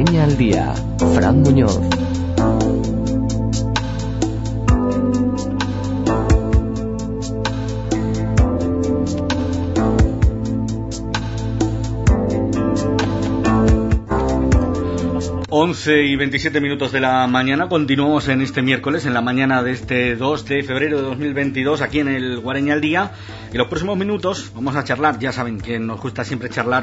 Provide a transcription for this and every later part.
Guareña al día. Fran Muñoz. Once y 27 minutos de la mañana. Continuamos en este miércoles, en la mañana de este 2 de febrero de 2022, aquí en el Guareña al Día. En los próximos minutos vamos a charlar, ya saben que nos gusta siempre charlar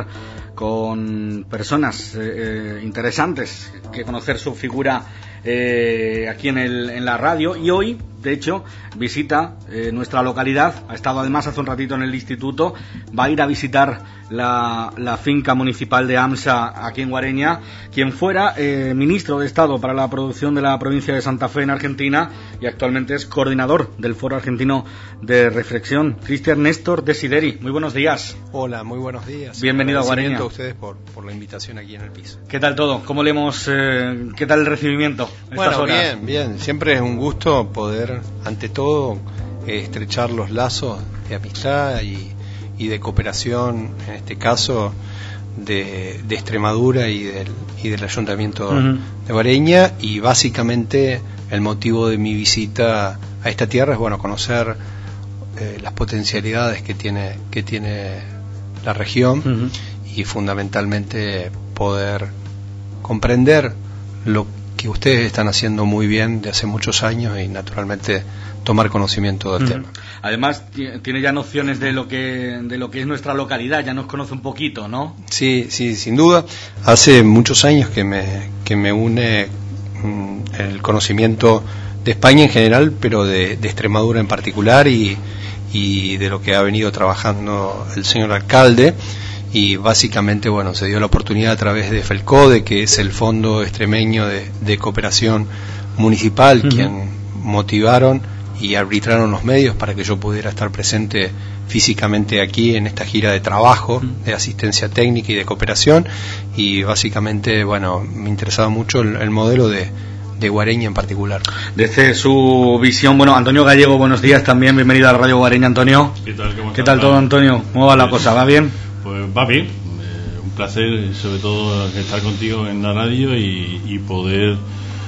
con personas interesantes, que conocer su figura aquí en la radio. Y hoy, de hecho, visita nuestra localidad. Ha estado además hace un ratito en el instituto. Va a ir a visitar la finca municipal de AMSA aquí en Guareña, quien fuera ministro de Estado para la producción de la provincia de Santa Fe en Argentina y actualmente es coordinador del Foro Argentino de Reflexión, Cristian Néstor Desideri. Muy buenos días. Hola, muy buenos días. Bienvenido a Guareña. A ustedes por la invitación aquí en el piso. ¿Qué tal todo? ¿Cómo le hemos, qué tal el recibimiento? Bueno, bien. Siempre es un gusto poder, ante todo, estrechar los lazos de amistad y de cooperación, en este caso de Extremadura y del Ayuntamiento de Guareña, y básicamente el motivo de mi visita a esta tierra es conocer las potencialidades que tiene la región y fundamentalmente poder comprender lo que ustedes están haciendo muy bien de hace muchos años y naturalmente tomar conocimiento del tema. Además tiene ya nociones de lo que es nuestra localidad, ya nos conoce un poquito, ¿no? Sí, sin duda. Hace muchos años que me une el conocimiento de España en general, pero de Extremadura en particular y de lo que ha venido trabajando el señor alcalde. Y básicamente, se dio la oportunidad a través de FELCODE, que es el Fondo Extremeño de Cooperación Municipal, quien motivaron y arbitraron los medios para que yo pudiera estar presente físicamente aquí en esta gira de trabajo, de asistencia técnica y de cooperación. Y básicamente, me interesaba mucho el modelo de Guareña en particular. Desde su visión, Antonio Gallego, buenos días también, bienvenido a la Radio Guareña, Antonio. ¿Qué tal todo, Antonio? ¿Cómo va la cosa? ¿Va bien? Pues va bien, un placer sobre todo estar contigo en la radio y poder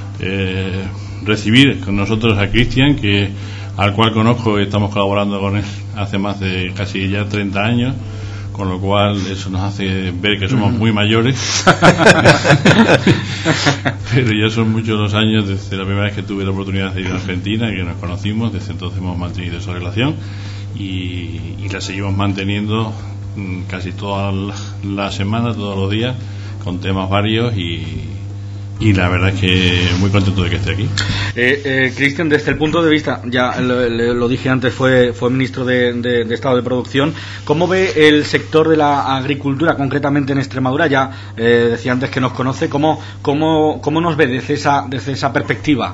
recibir con nosotros a Cristian, al cual conozco y estamos colaborando con él hace más de casi ya 30 años, con lo cual eso nos hace ver que somos muy mayores. Pero ya son muchos los años desde la primera vez que tuve la oportunidad de ir a Argentina, que nos conocimos. Desde entonces hemos mantenido esa relación y la seguimos manteniendo casi todas las semanas, todos los días, con temas varios y la verdad es que muy contento de que esté aquí. Cristian, desde el punto de vista, ya lo dije antes, fue ministro de Estado de Producción. ¿Cómo ve el sector de la agricultura concretamente en Extremadura? Ya decía antes que nos conoce. ¿Cómo nos ve desde esa perspectiva?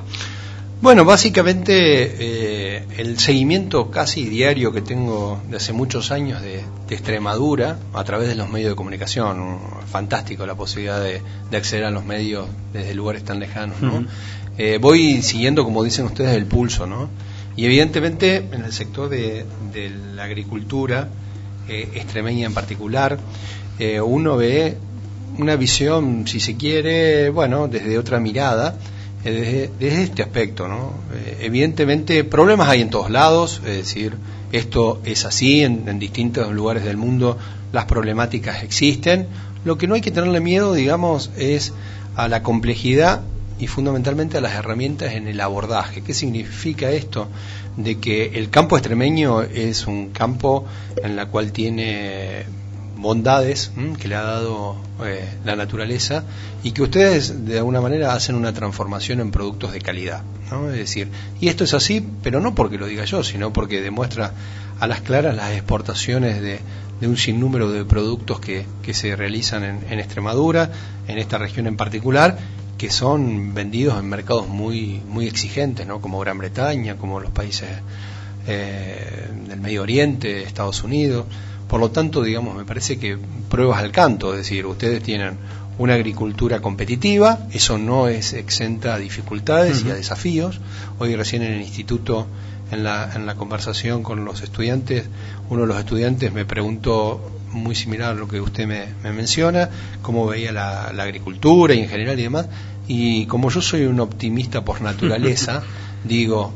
Básicamente el seguimiento casi diario que tengo de hace muchos años de Extremadura a través de los medios de comunicación, fantástico la posibilidad de acceder a los medios desde lugares tan lejanos, ¿no? Voy siguiendo, como dicen ustedes, el pulso, ¿no? Y evidentemente en el sector de la agricultura extremeña en particular, uno ve una visión, si se quiere, desde otra mirada. Desde este aspecto, ¿no? Evidentemente problemas hay en todos lados, es decir, esto es así, en distintos lugares del mundo las problemáticas existen. Lo que no hay que tenerle miedo, es a la complejidad y fundamentalmente a las herramientas en el abordaje. ¿Qué significa esto? De que el campo extremeño es un campo en el cual tiene bondades que le ha dado la naturaleza y que ustedes de alguna manera hacen una transformación en productos de calidad, ¿no? Es decir, y esto es así, pero no porque lo diga yo, sino porque demuestra a las claras las exportaciones de un sinnúmero de productos que se realizan en Extremadura, en esta región en particular, que son vendidos en mercados muy exigentes, ¿no? Como Gran Bretaña, como los países del Medio Oriente, Estados Unidos. Por lo tanto, me parece que pruebas al canto, es decir, ustedes tienen una agricultura competitiva, eso no es exenta a dificultades y a desafíos. Hoy recién en el instituto, en la conversación con los estudiantes, uno de los estudiantes me preguntó muy similar a lo que usted me menciona, cómo veía la agricultura y en general y demás, y como yo soy un optimista por naturaleza, digo,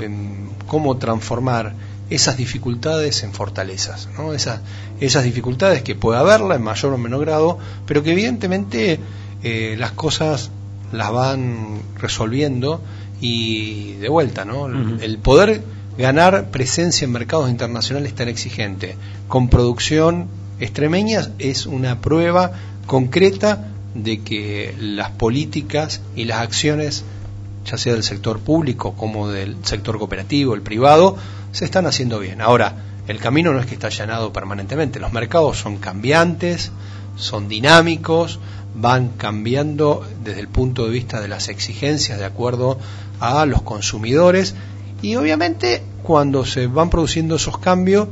cómo transformar esas dificultades en fortalezas, ¿no? Esas dificultades que puede haberla en mayor o menor grado, pero que evidentemente las cosas las van resolviendo y de vuelta, ¿no? Uh-huh. El poder ganar presencia en mercados internacionales tan exigentes, con producción extremeña, es una prueba concreta de que las políticas y las acciones, ya sea del sector público como del sector cooperativo, el privado, se están haciendo bien. Ahora, el camino no es que está allanado permanentemente, los mercados son cambiantes, son dinámicos, van cambiando desde el punto de vista de las exigencias de acuerdo a los consumidores, y obviamente cuando se van produciendo esos cambios,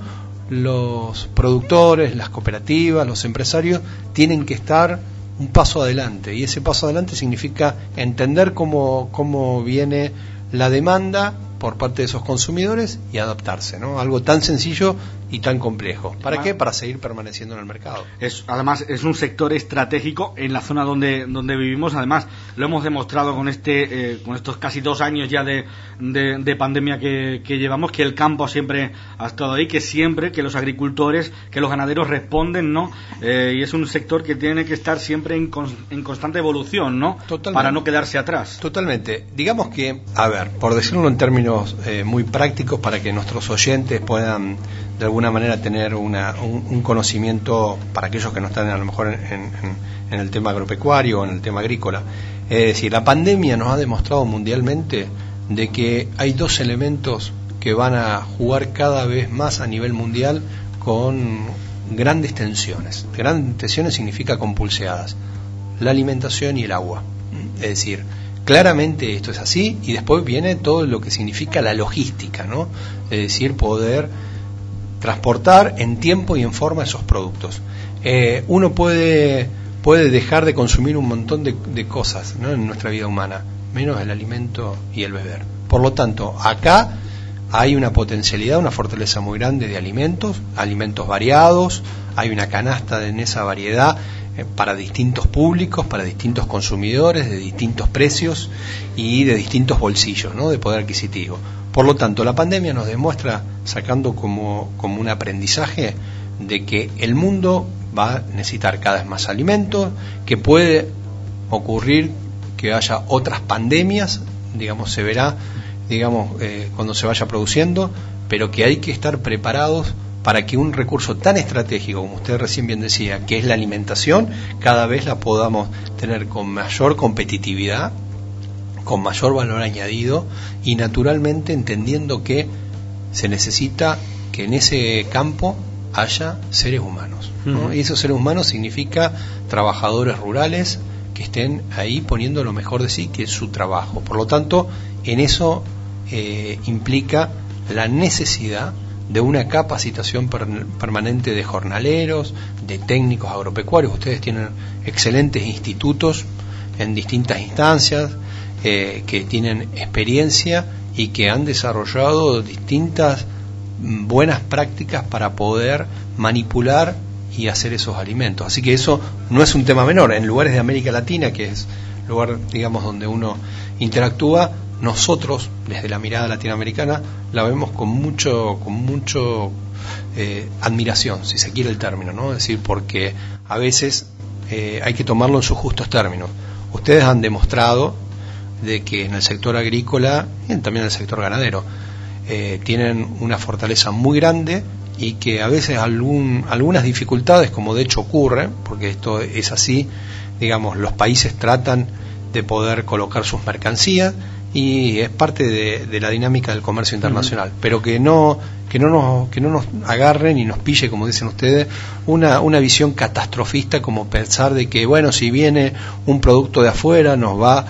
los productores, las cooperativas, los empresarios tienen que estar un paso adelante, y ese paso adelante significa entender cómo viene la demanda por parte de esos consumidores y adaptarse, ¿no? Algo tan sencillo y tan complejo. ¿Para qué? Para seguir permaneciendo en el mercado. Además es un sector estratégico en la zona donde vivimos. Además lo hemos demostrado con estos casi 2 años ya de pandemia que llevamos, que el campo siempre ha estado ahí, que siempre que los agricultores, que los ganaderos responden, ¿no? Y es un sector que tiene que estar siempre en constante evolución, ¿no? Totalmente. Para no quedarse atrás. Totalmente. Digamos que, a ver, por decirlo en términos muy prácticos, para que nuestros oyentes puedan de alguna manera tener un conocimiento, para aquellos que no están a lo mejor en el tema agropecuario o en el tema agrícola. Es decir, la pandemia nos ha demostrado mundialmente de que hay 2 elementos que van a jugar cada vez más a nivel mundial con grandes tensiones. Grandes tensiones significa con pulseadas: la alimentación y el agua. Es decir, claramente esto es así, y después viene todo lo que significa la logística, ¿no? Es decir, poder transportar en tiempo y en forma esos productos. Uno puede dejar de consumir un montón de cosas, ¿no? En nuestra vida humana, menos el alimento y el beber. Por lo tanto, acá hay una potencialidad, una fortaleza muy grande de alimentos variados, hay una canasta en esa variedad para distintos públicos, para distintos consumidores, de distintos precios y de distintos bolsillos, ¿no? De poder adquisitivo. Por lo tanto, la pandemia nos demuestra, sacando como un aprendizaje, de que el mundo va a necesitar cada vez más alimentos, que puede ocurrir que haya otras pandemias, digamos, se verá, cuando se vaya produciendo, pero que hay que estar preparados para que un recurso tan estratégico, como usted recién bien decía, que es la alimentación, cada vez la podamos tener con mayor competitividad, con mayor valor añadido, y naturalmente entendiendo que se necesita que en ese campo haya seres humanos, ¿no? Y esos seres humanos significa trabajadores rurales que estén ahí poniendo lo mejor de sí, que es su trabajo. Por lo tanto, en eso implica la necesidad de una capacitación permanente de jornaleros, de técnicos agropecuarios. Ustedes tienen excelentes institutos en distintas instancias que tienen experiencia y que han desarrollado distintas buenas prácticas para poder manipular y hacer esos alimentos. Así que eso no es un tema menor. En lugares de América Latina, que es el lugar, digamos, donde uno interactúa, nosotros, desde la mirada latinoamericana, la vemos con mucho admiración, si se quiere el término, ¿no? Es decir, porque a veces hay que tomarlo en sus justos términos. Ustedes han demostrado de que en el sector agrícola y también en el sector ganadero tienen una fortaleza muy grande, y que a veces algunas dificultades, como de hecho ocurre, porque esto es así, digamos, los países tratan de poder colocar sus mercancías, y es parte de la dinámica del comercio internacional, pero que no nos agarren y nos pille, como dicen ustedes, una visión catastrofista, como pensar de que, bueno, si viene un producto de afuera nos va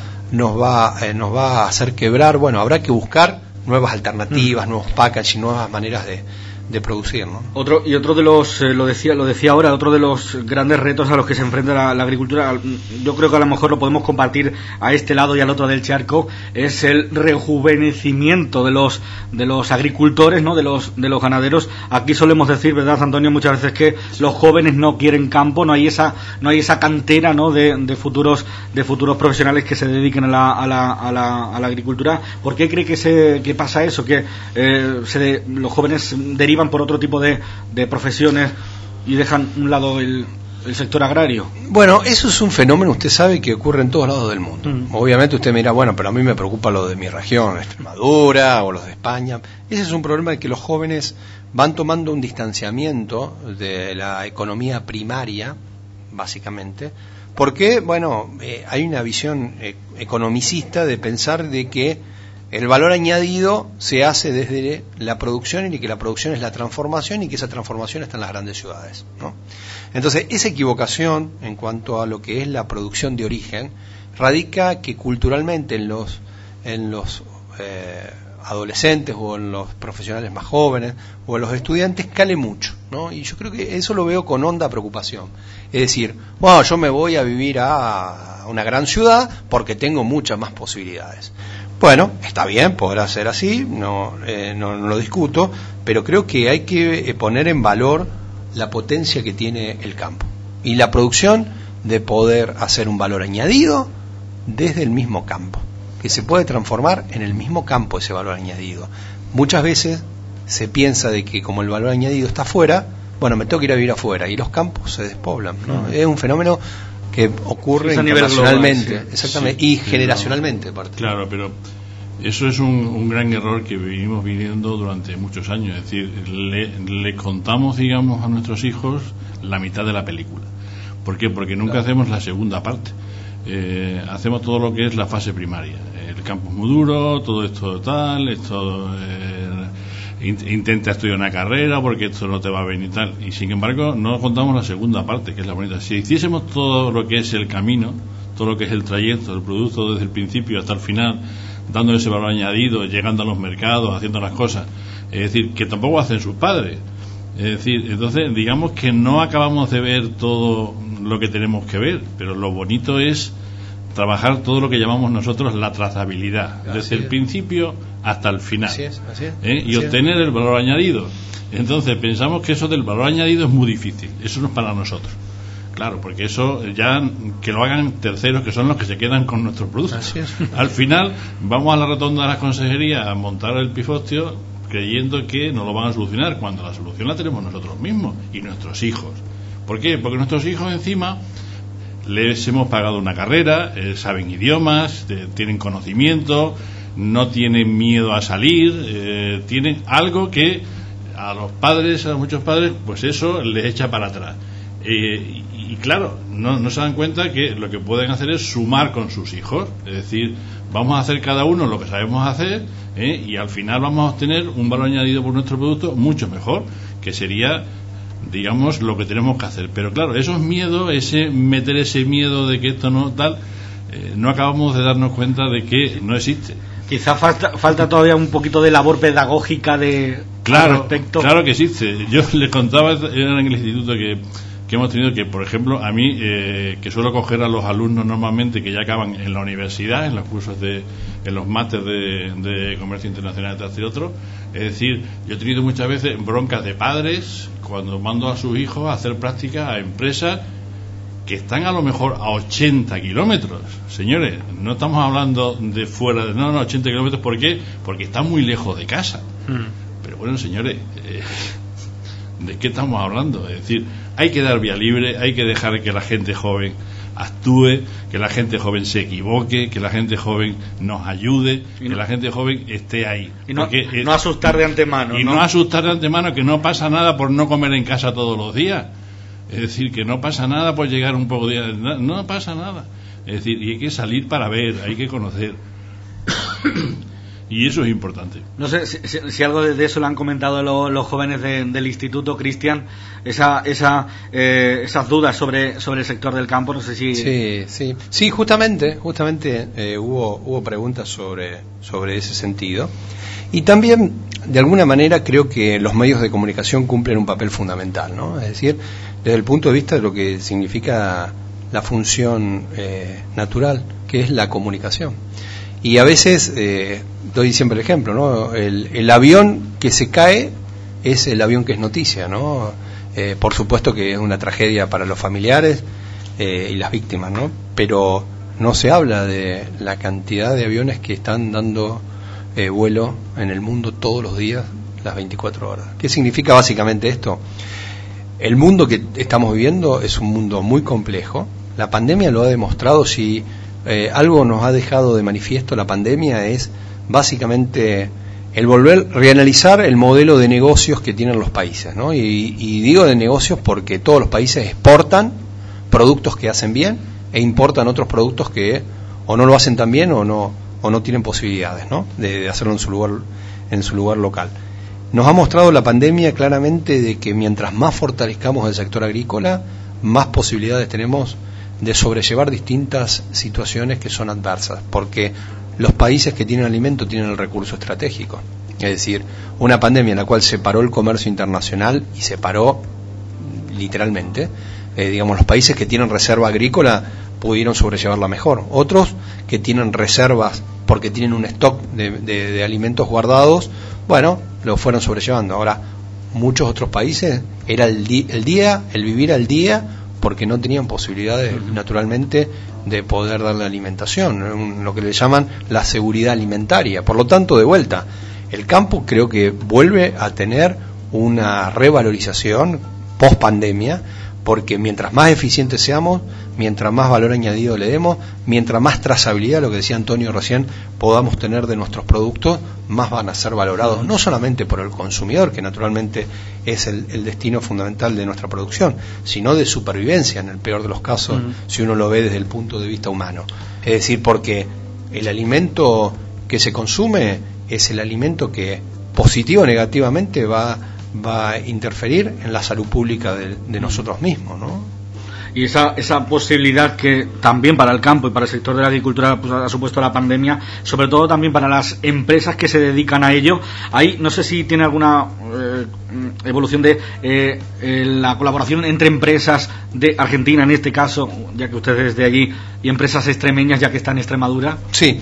a hacer quebrar. Bueno, habrá que buscar nuevas alternativas, nuevos packaging, nuevas maneras de producir, ¿no? Otro de los, lo decía ahora, otro de los grandes retos a los que se enfrenta la agricultura, yo creo que a lo mejor lo podemos compartir a este lado y al otro del charco, es el rejuvenecimiento de los agricultores, ¿no? de los ganaderos. Aquí solemos decir, ¿verdad, Antonio? Muchas veces que los jóvenes no quieren campo, no hay esa cantera, ¿no? de futuros profesionales que se dediquen a la agricultura. ¿Por qué cree que pasa eso? Que los jóvenes derivan por otro tipo de profesiones y dejan un lado el sector agrario. Bueno, eso es un fenómeno, usted sabe, que ocurre en todos lados del mundo. Obviamente usted me dirá, bueno, pero a mí me preocupa lo de mi región, Extremadura o los de España. Ese es un problema de que los jóvenes van tomando un distanciamiento de la economía primaria, básicamente, porque, bueno, hay una visión economicista de pensar de que el valor añadido se hace desde la producción y que la producción es la transformación y que esa transformación está en las grandes ciudades, ¿no? Entonces, esa equivocación en cuanto a lo que es la producción de origen radica que culturalmente en los adolescentes o en los profesionales más jóvenes o en los estudiantes cale mucho, ¿no? Y yo creo que eso lo veo con honda preocupación. Es decir, bueno, yo me voy a vivir a una gran ciudad porque tengo muchas más posibilidades. Bueno, está bien, podrá ser así, no lo discuto, pero creo que hay que poner en valor la potencia que tiene el campo y la producción de poder hacer un valor añadido desde el mismo campo, que se puede transformar en el mismo campo ese valor añadido. Muchas veces se piensa de que como el valor añadido está afuera, bueno, me tengo que ir a vivir afuera y los campos se despoblan, ¿no? Es un fenómeno que ocurre internacionalmente, global, sí. Exactamente, sí. Y generacionalmente, aparte. Claro, pero eso es un gran error que venimos viviendo durante muchos años. Es decir, le contamos, digamos, a nuestros hijos la mitad de la película. ¿Por qué? Porque nunca hacemos la segunda parte. Hacemos todo lo que es la fase primaria. El campo es muy duro, todo esto tal, intenta estudiar una carrera porque esto no te va a venir tal, y sin embargo no contamos la segunda parte, que es la bonita. Si hiciésemos todo lo que es el camino, todo lo que es el trayecto, el producto desde el principio hasta el final, dándole ese valor añadido, llegando a los mercados, haciendo las cosas, es decir, que tampoco hacen sus padres, es decir, entonces digamos que no acabamos de ver todo lo que tenemos que ver, pero lo bonito es trabajar todo lo que llamamos nosotros la trazabilidad, desde el principio hasta el final, y obtener el valor añadido. Entonces pensamos que eso del valor añadido es muy difícil, eso no es para nosotros, claro, porque eso ya que lo hagan terceros, que son los que se quedan con nuestros productos. Al final vamos a la rotonda de las consejerías a montar el pifostio creyendo que nos lo van a solucionar, cuando la solución la tenemos nosotros mismos y nuestros hijos. ¿Por qué? Porque nuestros hijos encima les hemos pagado una carrera, saben idiomas, tienen conocimiento, no tienen miedo a salir, tienen algo que a los padres, a muchos padres, pues eso les echa para atrás. Y claro, no se dan cuenta que lo que pueden hacer es sumar con sus hijos, es decir, vamos a hacer cada uno lo que sabemos hacer, y al final vamos a obtener un valor añadido por nuestro producto mucho mejor, que sería, digamos, lo que tenemos que hacer. Pero claro, esos miedos, meter ese miedo de que esto no tal, no acabamos de darnos cuenta de que no existe. Quizá falta todavía un poquito de labor pedagógica al respecto. Claro que existe. Yo les contaba en el instituto que hemos tenido que, por ejemplo, a mí, que suelo coger a los alumnos normalmente que ya acaban en la universidad, en los cursos en los másteres de comercio internacional, y otro. Es decir, yo he tenido muchas veces broncas de padres cuando mando a sus hijos a hacer prácticas a empresas que están a lo mejor a 80 kilómetros. Señores, no estamos hablando de fuera de... No, 80 kilómetros, ¿por qué? Porque están muy lejos de casa. Pero bueno, señores, ¿de qué estamos hablando? Es decir, hay que dar vía libre, hay que dejar que la gente joven actúe, que la gente joven se equivoque, que la gente joven nos ayude, que la gente joven esté ahí. Y no asustar de antemano. Y no asustar de antemano, que no pasa nada por no comer en casa todos los días. Es decir, que no pasa nada por llegar un poco de... No pasa nada. Es decir, y hay que salir para ver, hay que conocer. y eso es importante. No sé si algo de eso le han comentado los jóvenes del instituto, Cristian, esas dudas sobre el sector del campo. No sé si... Sí, justamente hubo preguntas sobre ese sentido, y también de alguna manera creo que los medios de comunicación cumplen un papel fundamental, ¿no? Es decir, desde el punto de vista de lo que significa la función natural, que es la comunicación. Y a veces, doy siempre el ejemplo, ¿no? El avión que se cae es el avión que es noticia, ¿no? Por supuesto que es una tragedia para los familiares y las víctimas, ¿no? Pero no se habla de la cantidad de aviones que están dando vuelo en el mundo todos los días, las 24 horas. ¿Qué significa básicamente esto? El mundo que estamos viviendo es un mundo muy complejo. La pandemia lo ha demostrado. Si algo nos ha dejado de manifiesto la pandemia es básicamente el reanalizar el modelo de negocios que tienen los países, ¿no? Y digo de negocios porque todos los países exportan productos que hacen bien e importan otros productos que o no lo hacen tan bien o no tienen posibilidades, ¿no? de hacerlo en su lugar local. Nos ha mostrado la pandemia claramente de que mientras más fortalezcamos el sector agrícola, más posibilidades tenemos de sobrellevar distintas situaciones que son adversas, porque los países que tienen alimento tienen el recurso estratégico. Es decir, una pandemia en la cual se paró el comercio internacional, y se paró literalmente, digamos, los países que tienen reserva agrícola pudieron sobrellevarla mejor. Otros que tienen reservas porque tienen un stock de alimentos guardados, bueno, lo fueron sobrellevando. Ahora, muchos otros países era el vivir al día, porque no tenían posibilidades naturalmente de poder darle alimentación, lo que le llaman la seguridad alimentaria. Por lo tanto, de vuelta, el campo creo que vuelve a tener una revalorización post pandemia, porque mientras más eficientes seamos, mientras más valor añadido le demos, mientras más trazabilidad, lo que decía Antonio recién, podamos tener de nuestros productos, más van a ser valorados, no solamente por el consumidor, que naturalmente es el destino fundamental de nuestra producción, sino de supervivencia, en el peor de los casos, si uno lo ve desde el punto de vista humano. Es decir, porque el alimento que se consume es el alimento que positivo o negativamente va a interferir en la salud pública de nosotros mismos, ¿no? Y esa posibilidad que también para el campo y para el sector de la agricultura pues, ha supuesto la pandemia, sobre todo también para las empresas que se dedican a ello. Ahí no sé si tiene alguna evolución de la colaboración entre empresas de Argentina, en este caso, ya que usted es de allí, y empresas extremeñas, ya que está en Extremadura. Sí,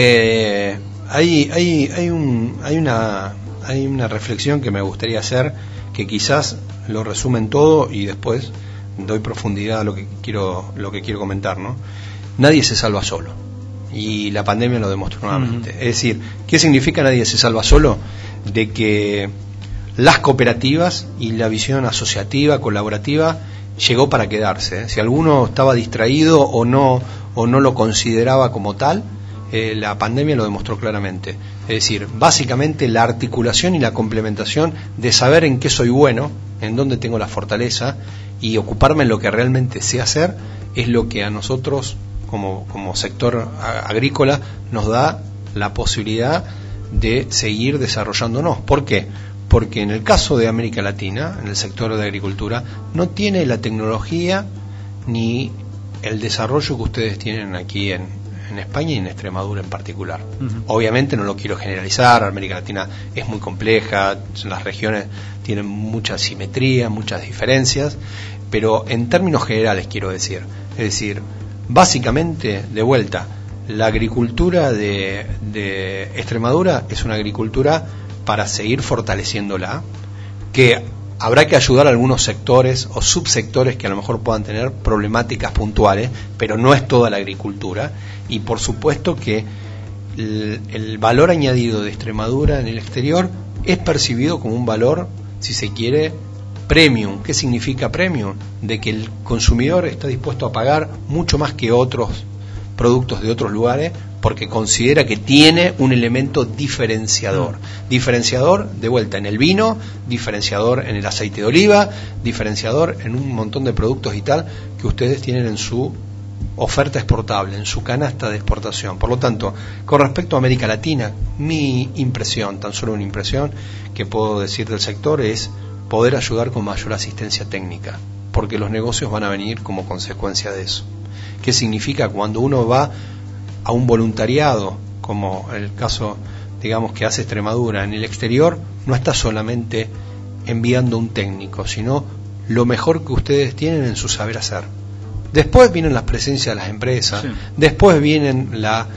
hay una reflexión que me gustaría hacer, que quizás lo resumen todo y después doy profundidad a lo que quiero comentar, ¿no? Nadie se salva solo, y la pandemia lo demostró nuevamente. Es decir, ¿qué significa nadie se salva solo? De que las cooperativas y la visión asociativa, colaborativa, llegó para quedarse. Si alguno estaba distraído o no lo consideraba como tal, la pandemia lo demostró claramente. Es decir, básicamente la articulación y la complementación de saber en qué soy bueno, en dónde tengo la fortaleza, y ocuparme en lo que realmente sé hacer, es lo que a nosotros como sector agrícola nos da la posibilidad de seguir desarrollándonos. ¿Por qué? Porque en el caso de América Latina, en el sector de agricultura, no tiene la tecnología ni el desarrollo que ustedes tienen aquí en España y en Extremadura en particular. Obviamente no lo quiero generalizar, América Latina es muy compleja, las regiones tienen mucha simetría, muchas diferencias, pero en términos generales quiero decir, es decir, básicamente, de vuelta, la agricultura de Extremadura es una agricultura para seguir fortaleciéndola, que habrá que ayudar a algunos sectores o subsectores que a lo mejor puedan tener problemáticas puntuales, pero no es toda la agricultura. Y por supuesto que el valor añadido de Extremadura en el exterior es percibido como un valor, si se quiere, premium. ¿Qué significa premium? De que el consumidor está dispuesto a pagar mucho más que otros productos de otros lugares, porque considera que tiene un elemento diferenciador. Diferenciador, de vuelta, en el vino, diferenciador en el aceite de oliva, diferenciador en un montón de productos y tal que ustedes tienen en su oferta exportable, en su canasta de exportación. Por lo tanto, con respecto a América Latina, mi impresión, tan solo una impresión que puedo decir del sector, es poder ayudar con mayor asistencia técnica, porque los negocios van a venir como consecuencia de eso. ¿Qué significa cuando uno va a un voluntariado, como el caso, digamos, que hace Extremadura en el exterior? No está solamente enviando un técnico, sino lo mejor que ustedes tienen en su saber hacer. Después vienen las presencias de las empresas, sí. Después vienen la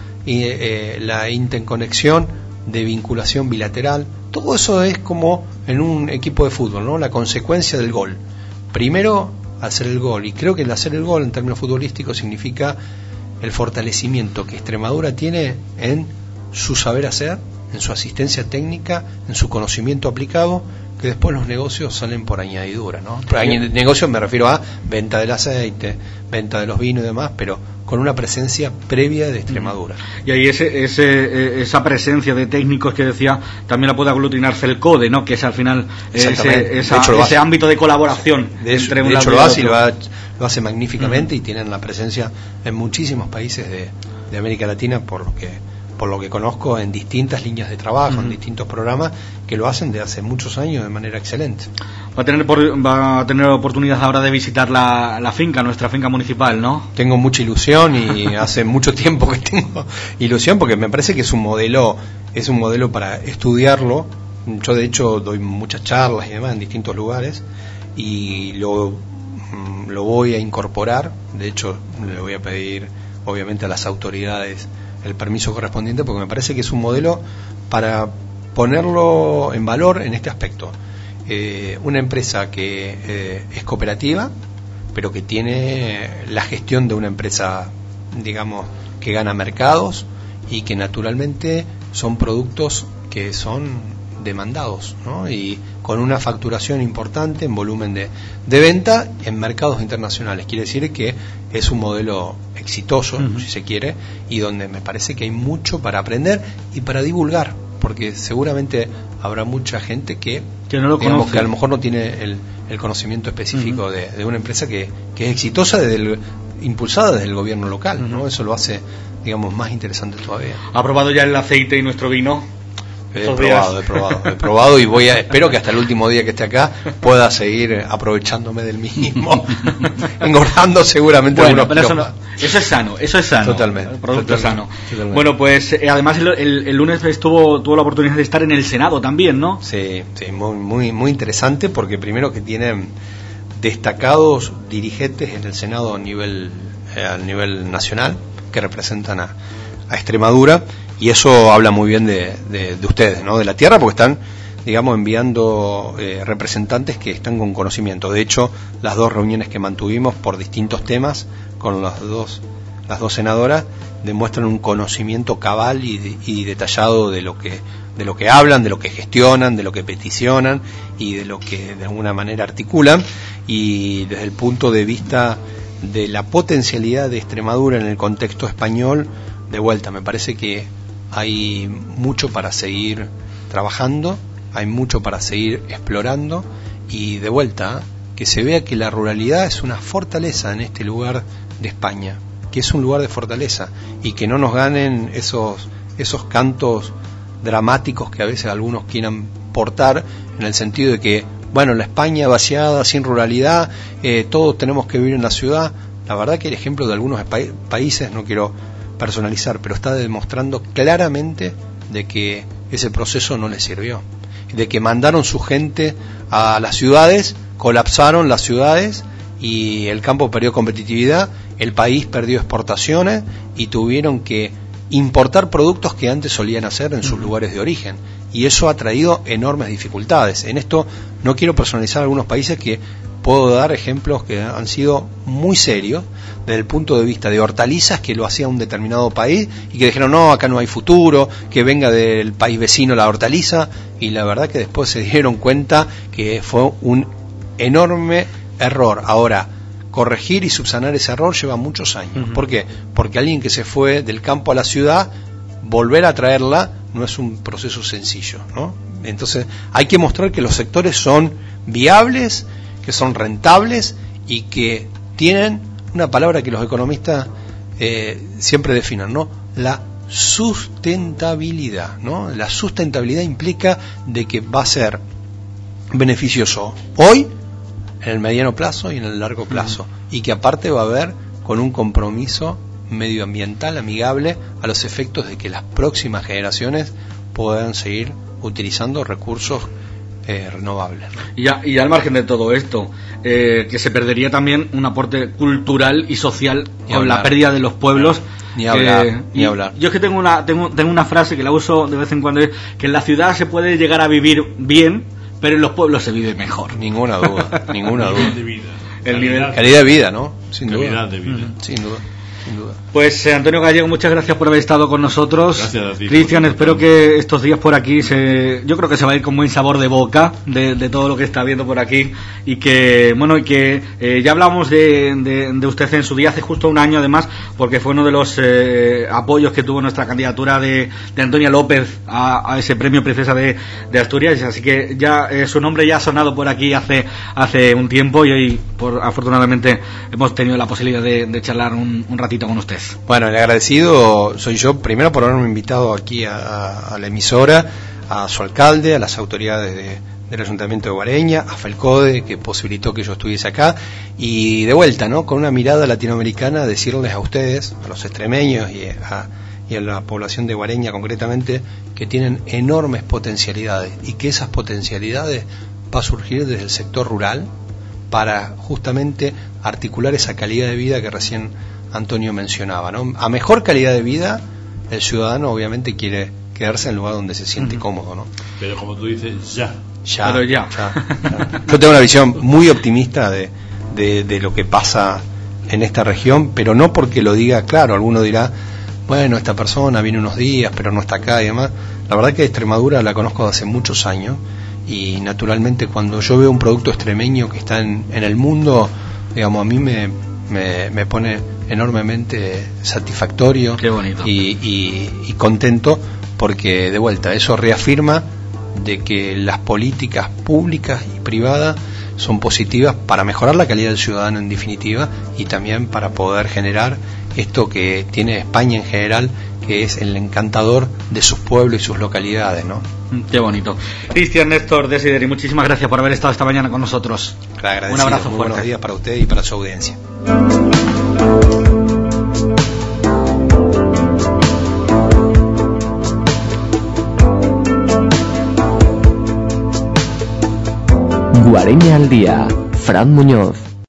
interconexión de vinculación bilateral. Todo eso es como en un equipo de fútbol, ¿no? La consecuencia del gol. Primero, hacer el gol. Y creo que el hacer el gol en términos futbolísticos significa el fortalecimiento que Extremadura tiene en su saber hacer, en su asistencia técnica, en su conocimiento aplicado, que después los negocios salen por añadidura, ¿no? Por negocios me refiero a venta del aceite, venta de los vinos y demás, pero con una presencia previa de Extremadura. Y ahí esa presencia de técnicos que decía, también la puede aglutinar Felcode, ¿no? Que es al final ese ámbito de colaboración. De hecho lo hace y lo hace magníficamente, y tienen la presencia en muchísimos países de América Latina, por lo que conozco, en distintas líneas de trabajo, en distintos programas que lo hacen de hace muchos años de manera excelente. Va a tener oportunidad ahora de visitar la finca, nuestra finca municipal, ¿no? Tengo mucha ilusión, y hace mucho tiempo que tengo ilusión, porque me parece que es un modelo para estudiarlo. Yo de hecho doy muchas charlas y demás en distintos lugares, y lo voy a incorporar. De hecho, le voy a pedir obviamente a las autoridades el permiso correspondiente, porque me parece que es un modelo para ponerlo en valor en este aspecto. Una empresa que es cooperativa, pero que tiene la gestión de una empresa, digamos, que gana mercados, y que naturalmente son productos que son demandados, ¿no? Y con una facturación importante en volumen de venta en mercados internacionales. Quiere decir que es un modelo exitoso, si se quiere, y donde me parece que hay mucho para aprender y para divulgar, porque seguramente habrá mucha gente que no lo conoce, que a lo mejor no tiene el conocimiento específico de una empresa que es exitosa impulsada desde el gobierno local, ¿no? Eso lo hace, digamos, más interesante todavía. ¿Ha probado ya el aceite y nuestro vino? He probado y espero que hasta el último día que esté acá pueda seguir aprovechándome del mismo, engordando seguramente. Bueno, pero eso es sano. Totalmente. El producto es sano. Totalmente. Bueno, pues además el lunes tuvo la oportunidad de estar en el Senado también, ¿no? Sí, muy interesante, porque primero que tienen destacados dirigentes en el Senado a nivel nacional, que representan a Extremadura. Y eso habla muy bien de ustedes, ¿no? De la tierra, porque están, digamos, enviando representantes que están con conocimiento. De hecho, las dos reuniones que mantuvimos por distintos temas con las dos senadoras demuestran un conocimiento cabal y detallado de lo que hablan, de lo que gestionan, de lo que peticionan y de lo que de alguna manera articulan. Y desde el punto de vista de la potencialidad de Extremadura en el contexto español, de vuelta, me parece que hay mucho para seguir trabajando, hay mucho para seguir explorando, y de vuelta, que se vea que la ruralidad es una fortaleza en este lugar de España, que es un lugar de fortaleza, y que no nos ganen esos cantos dramáticos que a veces algunos quieran portar, en el sentido de que, bueno, la España vaciada, sin ruralidad, todos tenemos que vivir en la ciudad. La verdad que el ejemplo de algunos países, no quiero personalizar, pero está demostrando claramente de que ese proceso no les sirvió, de que mandaron su gente a las ciudades, colapsaron las ciudades y el campo perdió competitividad, el país perdió exportaciones y tuvieron que importar productos que antes solían hacer en sus lugares de origen, y eso ha traído enormes dificultades. En esto no quiero personalizar algunos países, que puedo dar ejemplos que han sido muy serios desde el punto de vista de hortalizas que lo hacía un determinado país y que dijeron no, acá no hay futuro, que venga del país vecino la hortaliza, y la verdad que después se dieron cuenta que fue un enorme error. Ahora, corregir y subsanar ese error lleva muchos años. ¿Por qué? Porque alguien que se fue del campo a la ciudad, volver a traerla no es un proceso sencillo, ¿no? Entonces hay que mostrar que los sectores son viables, que son rentables y que tienen una palabra que los economistas siempre definan, ¿no? La sustentabilidad, ¿no? La sustentabilidad implica de que va a ser beneficioso hoy, en el mediano plazo y en el largo plazo, y que aparte va a haber con un compromiso medioambiental amigable a los efectos de que las próximas generaciones puedan seguir utilizando recursos renovables. Y al margen de todo esto, que se perdería también un aporte cultural y social con la pérdida de los pueblos. Ni hablar. Yo es que tengo una frase que la uso de vez en cuando, que en la ciudad se puede llegar a vivir bien, pero en los pueblos se vive mejor. Ninguna duda. El nivel calidad de vida, ¿no? Sin calidad duda. De vida. Sin duda. Pues Antonio Gallego, muchas gracias por haber estado con nosotros. Gracias a ti. Cristian, espero que estos días por aquí yo creo que se va a ir con buen sabor de boca de todo lo que está viendo por aquí, y que ya hablamos de usted en su día, hace justo un año además, porque fue uno de los apoyos que tuvo nuestra candidatura de Antonia López a ese premio Princesa de Asturias, así que ya su nombre ya ha sonado por aquí hace un tiempo, y hoy afortunadamente hemos tenido la posibilidad de charlar un ratito con usted. Bueno, el agradecido soy yo, primero por haberme invitado aquí a la emisora, a su alcalde, a las autoridades del Ayuntamiento de Guareña, a Felcode, que posibilitó que yo estuviese acá, y de vuelta, ¿no? Con una mirada latinoamericana, decirles a ustedes, a los extremeños y a la población de Guareña concretamente, que tienen enormes potencialidades, y que esas potencialidades va a surgir desde el sector rural para justamente articular esa calidad de vida que recién Antonio mencionaba, ¿no? A mejor calidad de vida, el ciudadano obviamente quiere quedarse en el lugar donde se siente cómodo, ¿no? Pero como tú dices, ya. Yo tengo una visión muy optimista de lo que pasa en esta región, pero no porque lo diga claro. Alguno dirá, bueno, esta persona viene unos días, pero no está acá y demás. La verdad que Extremadura la conozco hace muchos años, y naturalmente cuando yo veo un producto extremeño que está en el mundo, digamos, a mí me pone enormemente satisfactorio. Qué bonito. Y contento, porque de vuelta eso reafirma de que las políticas públicas y privadas son positivas para mejorar la calidad del ciudadano en definitiva, y también para poder generar esto que tiene España en general, que es el encantador de sus pueblos y sus localidades, ¿no? Qué bonito. Cristian Néstor Desideri, muchísimas gracias por haber estado esta mañana con nosotros. Un abrazo fuerte. Buenos días para usted y para su audiencia. Guareña al día, Fran Muñoz.